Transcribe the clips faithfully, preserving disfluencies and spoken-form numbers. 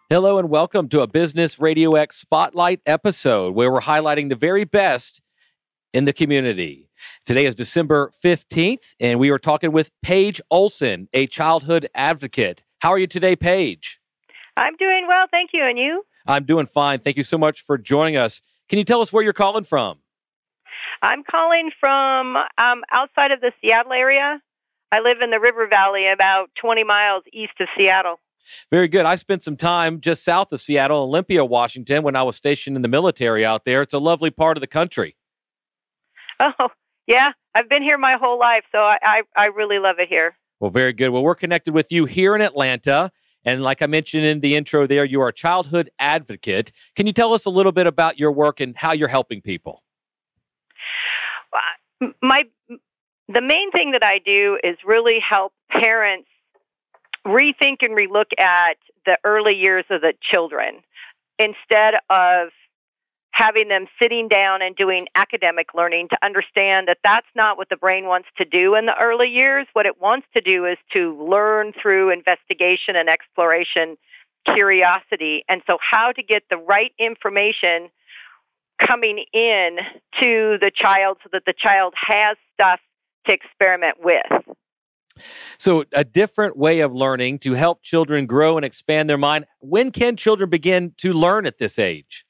Hello and welcome to a Business Radio X Spotlight episode where we're highlighting the very best in the community. Today is December fifteenth, and we are talking with Paige Olson, a childhood advocate. How are you today, Paige? I'm doing well, thank you. And you? I'm doing fine. Thank you so much for joining us. Can you tell us where you're calling from? I'm calling from um, outside of the Seattle area. I live in the River Valley, about twenty miles east of Seattle. Very good. I spent some time just south of Seattle, Olympia, Washington, when I was stationed in the military out there. It's a lovely part of the country. Oh, yeah. I've been here my whole life, so I, I, I really love it here. Well, very good. Well, we're connected with you here in Atlanta. And like I mentioned in the intro there, you are a childhood advocate. Can you tell us a little bit about your work and how you're helping people? My, the main thing that I do is really help parents rethink and relook at the early years of the children instead of having them sitting down and doing academic learning, to understand that that's not what the brain wants to do in the early years. What it wants to do is to learn through investigation and exploration, curiosity. And so how to get the right information coming in to the child so that the child has stuff to experiment with. So a different way of learning to help children grow and expand their mind. When can children begin to learn at this age?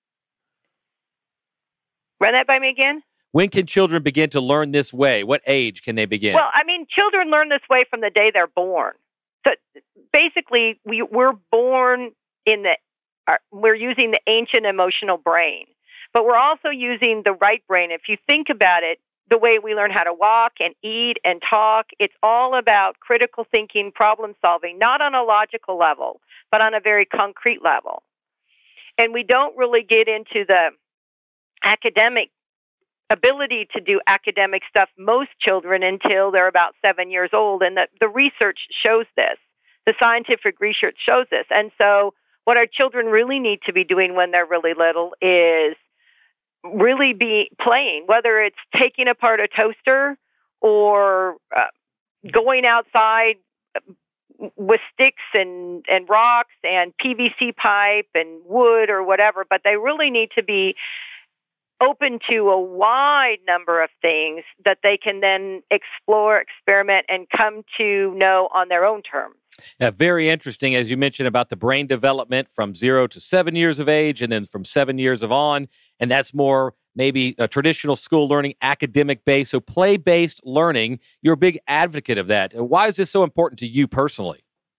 Run that by me again? When can children begin to learn this way? What age can they begin? Well, I mean, children learn this way from the day they're born. So basically, we, we're born in the, uh, we're using the ancient emotional brain, but we're also using the right brain. If you think about it, the way we learn how to walk and eat and talk, it's all about critical thinking, problem solving, not on a logical level, but on a very concrete level. And we don't really get into the academic ability to do academic stuff, most children, until they're about seven years old. And the, the research shows this. The scientific research shows this. And so what our children really need to be doing when they're really little is really be playing, whether it's taking apart a toaster or uh, going outside with sticks and, and rocks and P V C pipe and wood or whatever. But they really need to be open to a wide number of things that they can then explore, experiment, and come to know on their own terms. Yeah, very interesting, as you mentioned, about the brain development from zero to seven years of age, and then from seven years of on. And that's more maybe a traditional school learning, academic-based, so play-based learning. You're a big advocate of that. Why is this so important to you personally?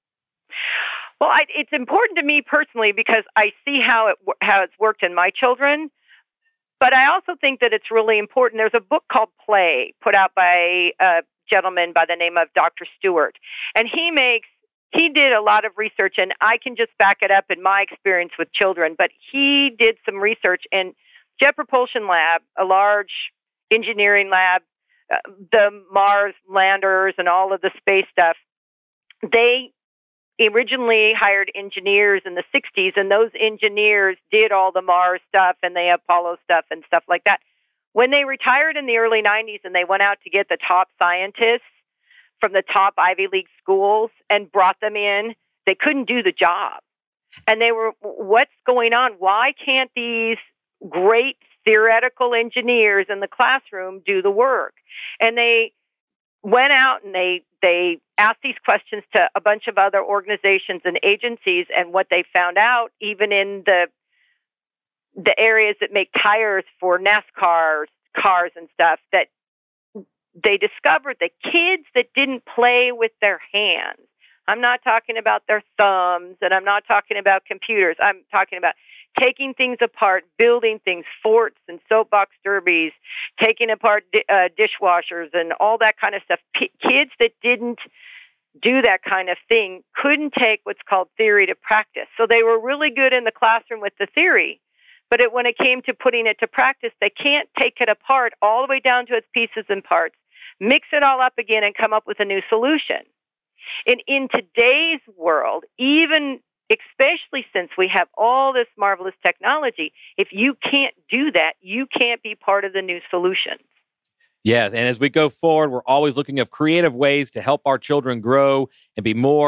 Well, I, it's important to me personally because I see how it how it's worked in my children. But I also think that it's really important. There's a book called Play, put out by a gentleman by the name of Doctor Stewart. And he makes, he did a lot of research, and I can just back it up in my experience with children. But he did some research in Jet Propulsion Lab, a large engineering lab, uh, the Mars landers and all of the space stuff. They originally hired engineers in the sixties, and those engineers did all the Mars stuff and the Apollo stuff and stuff like that. When they retired in the early nineties and they went out to get the top scientists from the top Ivy League schools and brought them in, they couldn't do the job. And they were, what's going on? Why can't these great theoretical engineers in the classroom do the work? And they went out and they they asked these questions to a bunch of other organizations and agencies, and what they found out, even in the the areas that make tires for NASCAR cars and stuff, that they discovered that kids that didn't play with their hands, I'm not talking about their thumbs, and I'm not talking about computers, I'm talking about taking things apart, building things, forts and soapbox derbies, taking apart di- uh, dishwashers and all that kind of stuff. P- kids that didn't do that kind of thing couldn't take what's called theory to practice. So they were really good in the classroom with the theory, but it, when it came to putting it to practice, they can't take it apart all the way down to its pieces and parts, mix it all up again, and come up with a new solution. And in today's world, even especially since we have all this marvelous technology, if you can't do that, you can't be part of the new solutions. Yeah, and as we go forward, we're always looking at creative ways to help our children grow and be more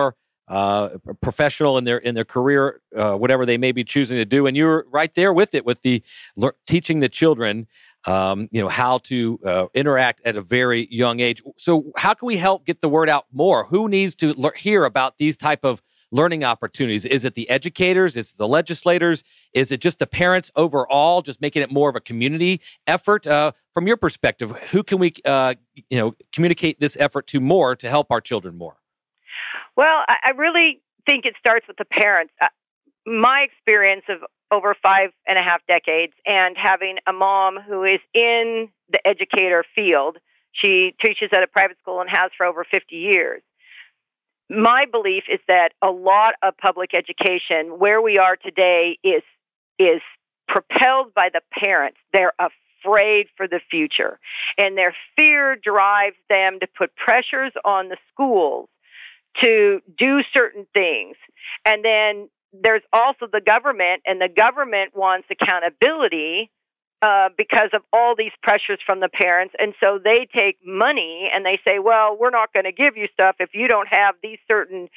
uh, professional in their in their career, uh, whatever they may be choosing to do, and you're right there with it, with the le- teaching the children, um, you know, how to uh, interact at a very young age. So, how can we help get the word out more? Who needs to le- hear about these type of learning opportunities? Is it the educators? Is it the legislators? Is it just the parents overall? Just making it more of a community effort. Uh, from your perspective, who can we, uh, you know, communicate this effort to more to help our children more? Well, I, I really think it starts with the parents. Uh, my experience of over five and a half decades and having a mom who is in the educator field, she teaches at a private school and has for over fifty years. My belief is that a lot of public education, where we are today, is is propelled by the parents. They're afraid for the future, and their fear drives them to put pressures on the schools to do certain things. And then there's also the government, and the government wants accountability uh, because of all these pressures from the parents. And so they take money and they say, well, we're not going to give you stuff if you don't have these certain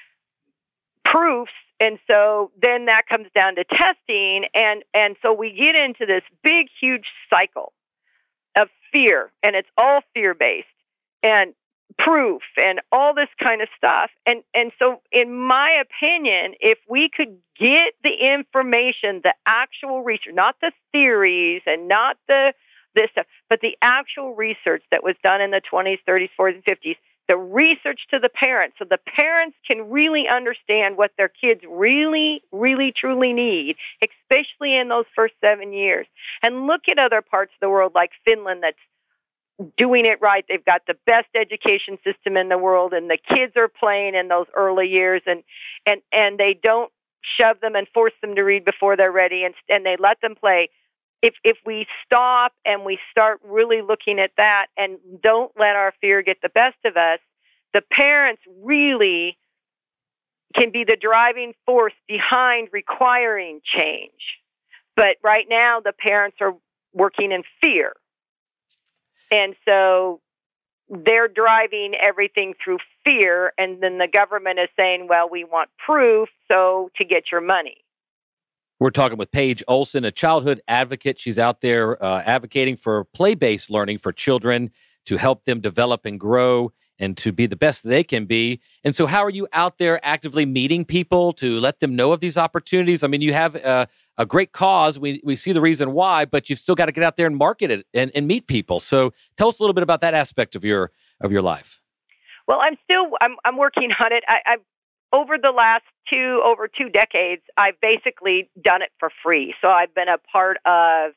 proofs. And so then that comes down to testing. And, and so we get into this big, huge cycle of fear, and it's all fear-based. And proof and all this kind of stuff. And and so in my opinion, if we could get the information, the actual research, not the theories and not the this stuff, but the actual research that was done in the twenties, thirties, forties, and fifties, the research to the parents, so the parents can really understand what their kids really, really, truly need, especially in those first seven years. And look at other parts of the world like Finland that's doing it right. They've got the best education system in the world, and the kids are playing in those early years, and and and they don't shove them and force them to read before they're ready, and and they let them play. If if we stop and we start really looking at that and don't let our fear get the best of us, the parents really can be the driving force behind requiring change. But right now, the parents are working in fear. And so they're driving everything through fear, and then the government is saying, well, we want proof, so to get your money. We're talking with Paige Olson, a childhood advocate. She's out there uh, advocating for play-based learning for children to help them develop and grow and to be the best they can be. And so how are you out there actively meeting people to let them know of these opportunities? I mean, you have uh, a great cause. We we see the reason why, but you've still got to get out there and market it and, and meet people. So tell us a little bit about that aspect of your of your life. Well, I'm still, I'm, I'm working on it. I, I've, over the last two, over two decades, I've basically done it for free. So I've been a part of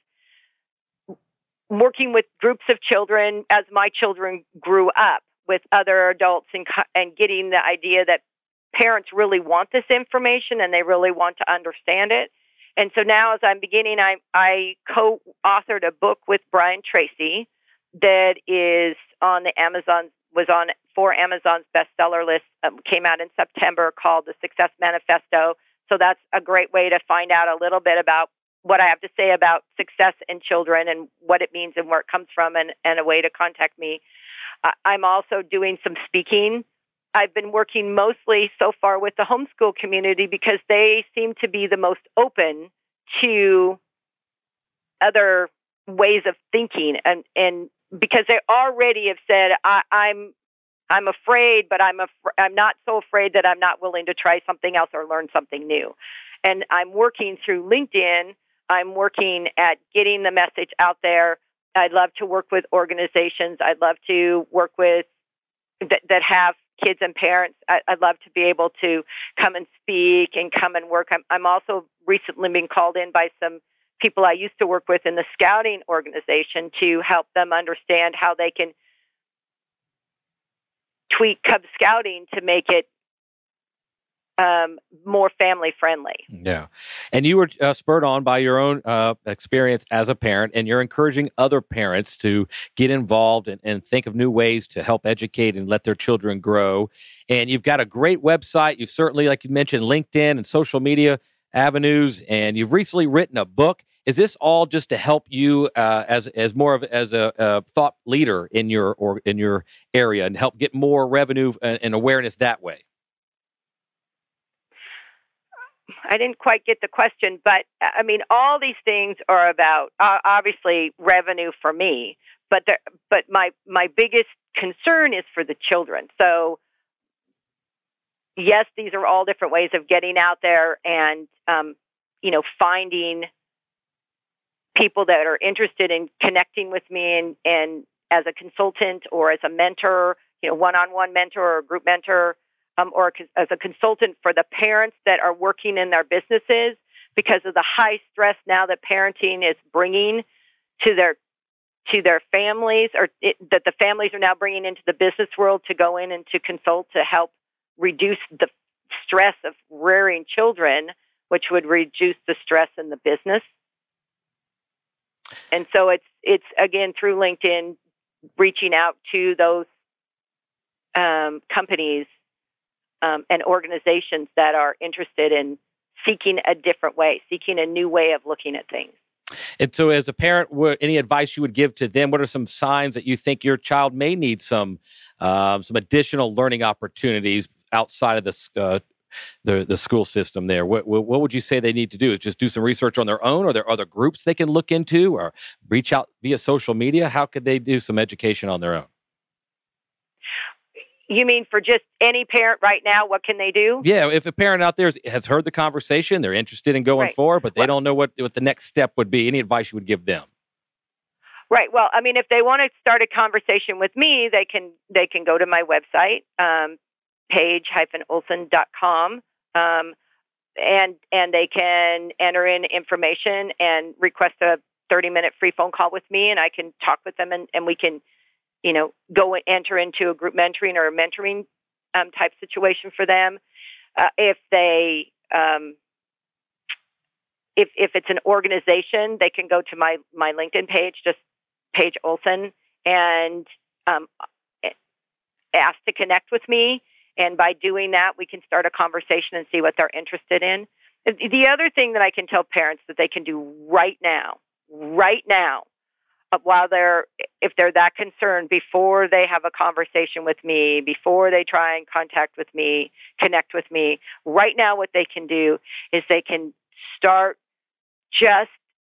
working with groups of children as my children grew up, with other adults, and and getting the idea that parents really want this information and they really want to understand it. And so now, as I'm beginning, I I co-authored a book with Brian Tracy that is on the Amazon was on for Amazon's bestseller list. Um, came out in September, called The Success Manifesto. So that's a great way to find out a little bit about what I have to say about success in children and what it means and where it comes from, and, and a way to contact me. I'm also doing some speaking. I've been working mostly so far with the homeschool community because they seem to be the most open to other ways of thinking, and, and because they already have said, I, I'm I'm afraid, but I'm af- I'm not so afraid that I'm not willing to try something else or learn something new. And I'm working through LinkedIn. I'm working at getting the message out there. I'd love to work with organizations. I'd love to work with that, that have kids and parents. I, I'd love to be able to come and speak and come and work. I'm, I'm also recently being called in by some people I used to work with in the scouting organization to help them understand how they can tweak Cub Scouting to make it um, more family friendly. Yeah. And you were uh, spurred on by your own uh, experience as a parent, and you're encouraging other parents to get involved and, and think of new ways to help educate and let their children grow. And you've got a great website. You've certainly, like you mentioned, LinkedIn and social media avenues, and you've recently written a book. Is this all just to help you uh, as as more of as a, a thought leader in your or in your area and help get more revenue and, and awareness that way? I didn't quite get the question, but I mean, all these things are about uh, obviously revenue for me, but the, but my my biggest concern is for the children. So yes, these are all different ways of getting out there and um, you know, finding people that are interested in connecting with me and, and as a consultant or as a mentor, you know, one-on-one mentor or group mentor, um, or as a consultant for the parents that are working in their businesses because of the high stress now that parenting is bringing to their to their families, or it, that the families are now bringing into the business world to go in and to consult to help reduce the stress of rearing children, which would reduce the stress in the business. And so it's it's again through LinkedIn, reaching out to those um, companies um, and organizations that are interested in seeking a different way, seeking a new way of looking at things. And so, as a parent, what, any advice you would give to them? What are some signs that you think your child may need some um, some additional learning opportunities outside of the uh, the the school system? There, what, what what would you say they need to do? Is just do some research on their own? Are there other groups they can look into, or reach out via social media? How could they do some education on their own? You mean for just any parent right now, what can they do? Yeah, if a parent out there has heard the conversation, they're interested in going right. forward, but they well, don't know what, what the next step would be, any advice you would give them? Right. Well, I mean, if they want to start a conversation with me, they can they can go to my website, um, paige dash olson dot com, um, and and they can enter in information and request a thirty-minute free phone call with me, and I can talk with them, and, and we can, you know, go and enter into a group mentoring or a mentoring um, type situation for them. Uh, if they, um, if if it's an organization, they can go to my my LinkedIn page, just Paige Olson, and um, ask to connect with me. And by doing that, we can start a conversation and see what they're interested in. The other thing that I can tell parents that they can do right now, right now, while they're, if they're that concerned, before they have a conversation with me, before they try and contact with me, connect with me, right now what they can do is they can start just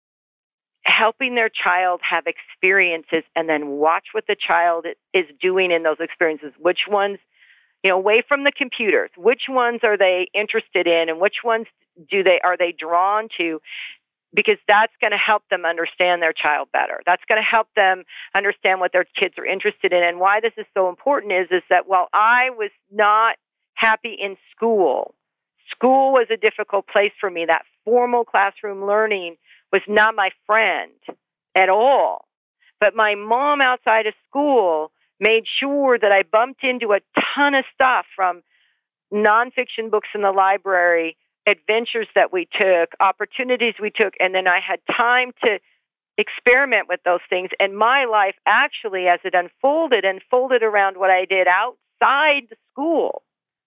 helping their child have experiences and then watch what the child is doing in those experiences. Which ones, you know, away from the computers, which ones are they interested in and which ones do they, are they drawn to? Because that's going to help them understand their child better. That's going to help them understand what their kids are interested in. And why this is so important is, is that while I was not happy in school, school was a difficult place for me. That formal classroom learning was not my friend at all. But my mom outside of school made sure that I bumped into a ton of stuff, from nonfiction books in the library, adventures that we took, opportunities we took, and then I had time to experiment with those things. And my life actually, as it unfolded, unfolded around what I did outside the school.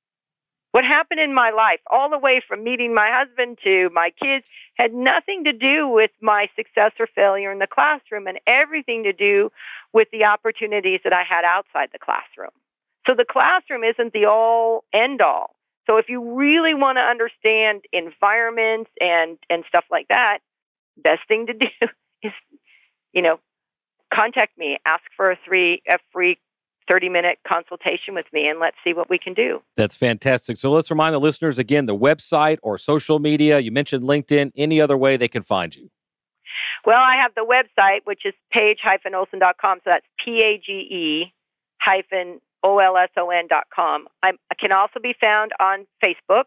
What happened in my life, all the way from meeting my husband to my kids, had nothing to do with my success or failure in the classroom, and everything to do with the opportunities that I had outside the classroom. So the classroom isn't the all end all. So if you really want to understand environments and, and stuff like that, best thing to do is, you know, contact me, ask for a three a free thirty-minute consultation with me, and let's see what we can do. That's fantastic. So let's remind the listeners again, the website or social media. You mentioned LinkedIn. Any other way they can find you? Well, I have the website, which is paige dash olson dot com. So that's P A G E hyphen O L S O N dot com. I'm, I can also be found on Facebook.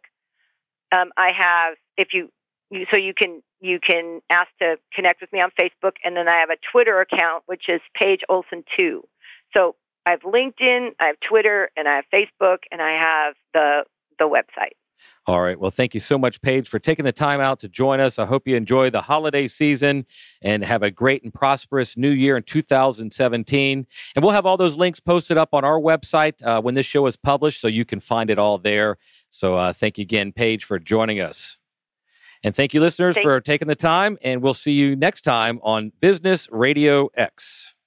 Um, I have, if you, you, so you can you can ask to connect with me on Facebook, and then I have a Twitter account, which is Paige Olson two. So I have LinkedIn, I have Twitter, and I have Facebook, and I have the the website. All right. Well, thank you so much, Paige, for taking the time out to join us. I hope you enjoy the holiday season and have a great and prosperous new year in two thousand seventeen. And we'll have all those links posted up on our website uh, when this show is published, so you can find it all there. So uh, thank you again, Paige, for joining us. And thank you, listeners, thank- for taking the time. And we'll see you next time on Business Radio X.